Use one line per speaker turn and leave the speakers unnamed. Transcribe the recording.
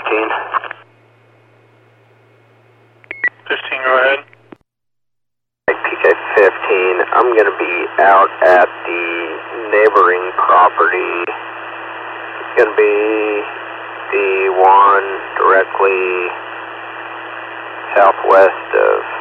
15.
15, go ahead.
PK-15, I'm going to be out at the neighboring property. It's going to be the one directly southwest of